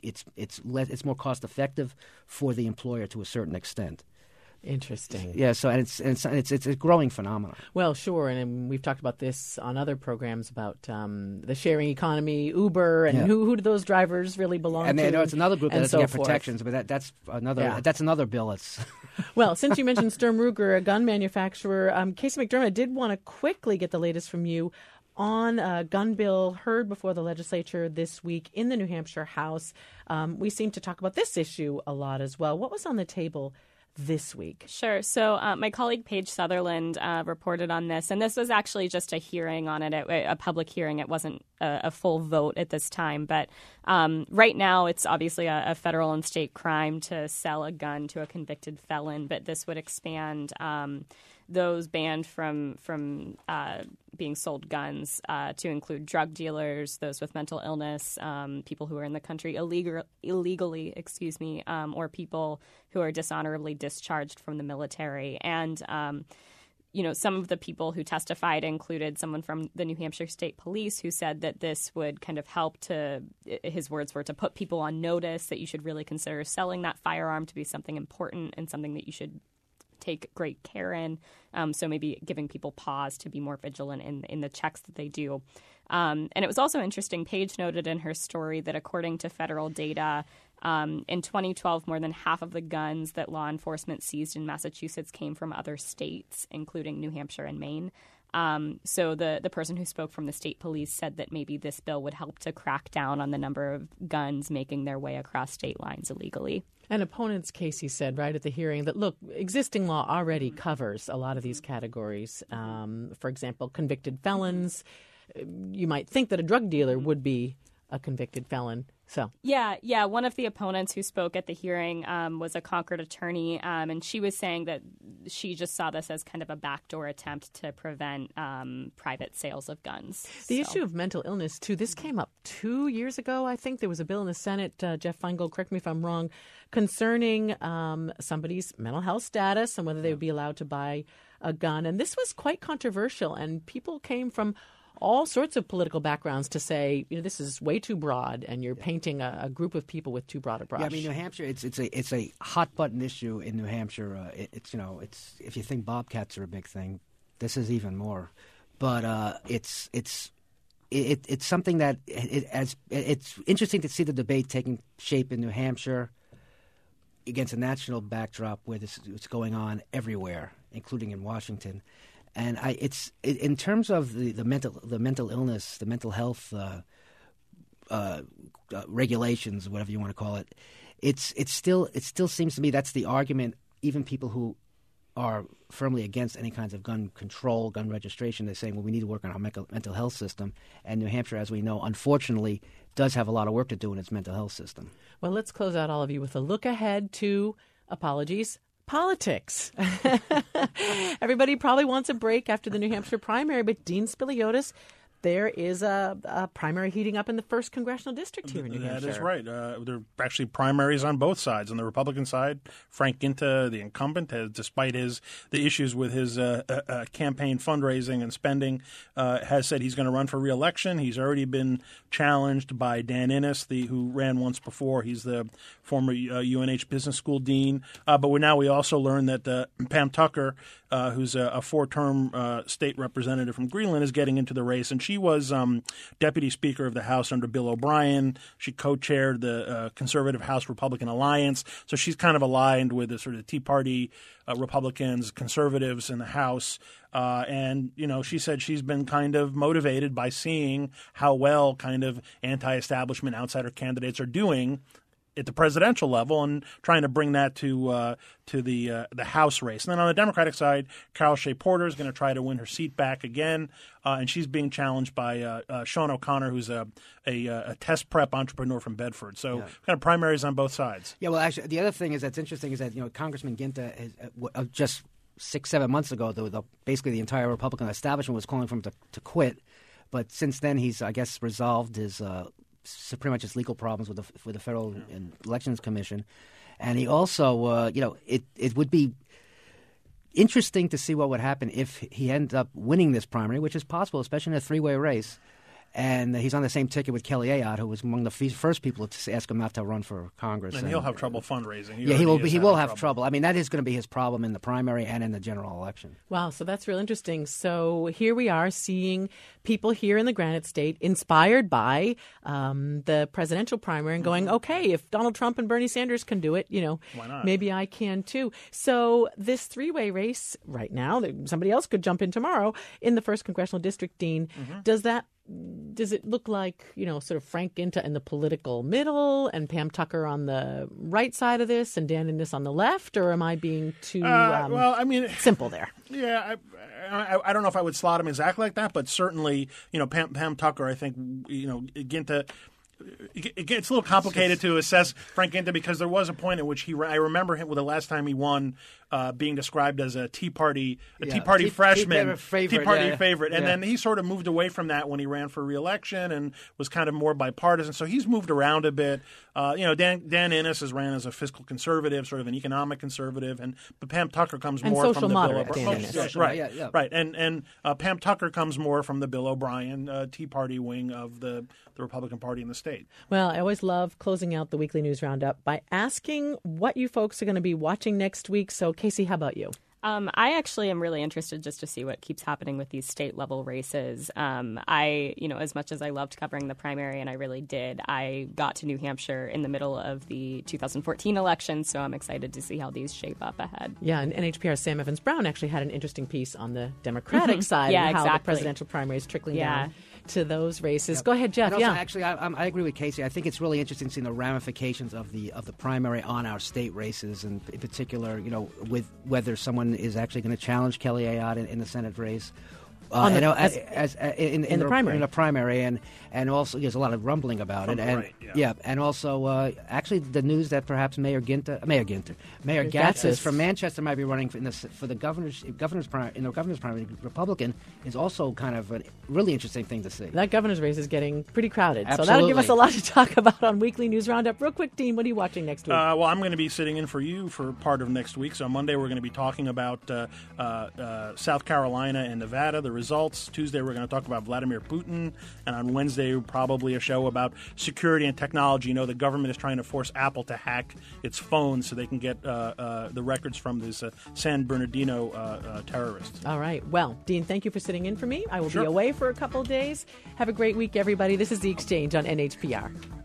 It's more cost effective for the employer to a certain extent. Interesting. Yeah, so it's a growing phenomenon. Well, sure, and we've talked about this on other programs about the sharing economy, Uber, and who do those drivers really belong to? And it's another group that doesn't get forth. protections, but that's another bill. Well, since you mentioned Sturm Ruger, a gun manufacturer, Casey McDermott did want to quickly get the latest from you on a gun bill heard before the legislature this week in the New Hampshire House. We seem to talk about this issue a lot as well. What was on the table this week? Sure. So my colleague Paige Sutherland reported on this, and this was actually just a hearing on it, a public hearing. It wasn't a full vote at this time. But right now it's obviously a federal and state crime to sell a gun to a convicted felon, but this would expand those banned from being sold guns to include drug dealers, those with mental illness, people who are in the country illegally, or people who are dishonorably discharged from the military. And some of the people who testified included someone from the New Hampshire State Police who said that this would kind of help to, his words were, to put people on notice that you should really consider selling that firearm to be something important and something that you should take great care in. So maybe giving people pause to be more vigilant in the checks that they do. And it was also interesting. Paige noted in her story that according to federal data, in 2012, more than half of the guns that law enforcement seized in Massachusetts came from other states, including New Hampshire and Maine. So the person who spoke from the state police said that maybe this bill would help to crack down on the number of guns making their way across state lines illegally. And opponents, Casey said right at the hearing that, look, existing law already covers a lot of these categories. For example, convicted felons. You might think that a drug dealer would be a convicted felon. So yeah. One of the opponents who spoke at the hearing was a Concord attorney, and she was saying that she just saw this as kind of a backdoor attempt to prevent private sales of guns. The issue of mental illness, too, this came up 2 years ago. I think there was a bill in the Senate, Jeff Feingold, correct me if I'm wrong, concerning somebody's mental health status and whether they would be allowed to buy a gun. And this was quite controversial, and people came from all sorts of political backgrounds to say, this is way too broad, and you're painting a group of people with too broad a brush. Yeah, I mean, New Hampshire, it's a hot button issue in New Hampshire. It's if you think bobcats are a big thing, this is even more. But it's something that it's interesting to see the debate taking shape in New Hampshire against a national backdrop where it's going on everywhere, including in Washington. And in terms of the mental illness, the mental health regulations, whatever you want to call it, it still seems to me that's the argument. Even people who are firmly against any kinds of gun control, gun registration, they're saying, well, we need to work on our mental health system. And New Hampshire, as we know, unfortunately, does have a lot of work to do in its mental health system. Well, let's close out all of you with a look ahead to, politics. Everybody probably wants a break after the New Hampshire primary, but Dean Spiliotis, there is a primary heating up in the 1st Congressional District here in New Hampshire. That is right. There are actually primaries on both sides. On the Republican side, Frank Ginta, the incumbent, despite the issues with his campaign fundraising and spending, has said he's going to run for re-election. He's already been challenged by Dan Innes, who ran once before. He's the former UNH Business School dean. But we also learned that Pam Tucker, who's a 4-term state representative from Greenland, is getting into the race. And she was deputy speaker of the House under Bill O'Brien. She co-chaired the conservative House Republican Alliance. So she's kind of aligned with the sort of Tea Party Republicans, conservatives in the House. And she said she's been kind of motivated by seeing how well kind of anti-establishment outsider candidates are doing at the presidential level, and trying to bring that to the House race. And then on the Democratic side, Carol Shea Porter is going to try to win her seat back again, and she's being challenged by Sean O'Connor, who's a test prep entrepreneur from Bedford. So kind of primaries on both sides. Yeah, well, actually, the other thing that's interesting is that Congressman Ginta is, just 6-7 months ago, basically the entire Republican establishment was calling for him to quit. But since then, he's, I guess, resolved his pretty much his legal problems with the Federal Elections Commission, And he also, it would be interesting to see what would happen if he ends up winning this primary, which is possible, especially in a three-way race. And he's on the same ticket with Kelly Ayotte, who was among the first people to ask him not to run for Congress. And he'll have trouble fundraising. He will have trouble. I mean, that is going to be his problem in the primary and in the general election. Wow, so that's real interesting. So here we are seeing people here in the Granite State inspired by the presidential primary and going, okay, if Donald Trump and Bernie Sanders can do it, why not? Maybe I can too. So this three-way race right now, somebody else could jump in tomorrow in the 1st Congressional District, Dean. Does it look like, sort of Frank Ginta in the political middle and Pam Tucker on the right side of this and Dan Innes on the left, or am I being too simple there? Yeah, I don't know if I would slot him exactly like that, but certainly, Pam Tucker, I think, Ginta. It gets a little complicated to assess Frank Ginta because there was a point at which I remember him with the last time he won being described as a Tea Party freshman, Tea Party favorite, and then he sort of moved away from that when he ran for re-election and was kind of more bipartisan. So he's moved around a bit. Dan Innes has ran as a fiscal conservative, sort of an economic conservative, but Pam Tucker comes more social from the moderate, Bill O'Brien, right, and Pam Tucker comes more from the Bill O'Brien Tea Party wing of the Republican Party in the state. Well, I always love closing out the Weekly News Roundup by asking what you folks are going to be watching next week. So, Casey, how about you? I actually am really interested just to see what keeps happening with these state-level races. As much as I loved covering the primary, and I really did, I got to New Hampshire in the middle of the 2014 election, so I'm excited to see how these shape up ahead. Yeah, and NHPR's Sam Evans-Brown actually had an interesting piece on the Democratic side and how the presidential primary is trickling down to those races. Yep. Go ahead, Jeff. Also, actually, I agree with Casey. I think it's really interesting seeing the ramifications of the primary on our state races, and in particular, with whether someone is actually going to challenge Kelly Ayotte in the Senate race. In the primary, and also there's a lot of rumbling about it, and and also actually the news that perhaps Mayor Gatsas from Manchester might be running for the governor's primary, Republican, is also kind of a really interesting thing to see. That governor's race is getting pretty crowded, Absolutely. So that'll give us a lot to talk about on Weekly News Roundup. Real quick, Dean, what are you watching next week? Well, I'm going to be sitting in for you for part of next week. So on Monday we're going to be talking about South Carolina and Nevada, the results. Tuesday we're going to talk about Vladimir Putin, and on Wednesday probably a show about security and technology. The government is trying to force Apple to hack its phones so they can get the records from this San Bernardino terrorists. All right. Well, Dean, thank you for sitting in for me. I will be away for a couple of days. Have a great week, everybody. This is The Exchange on NHPR.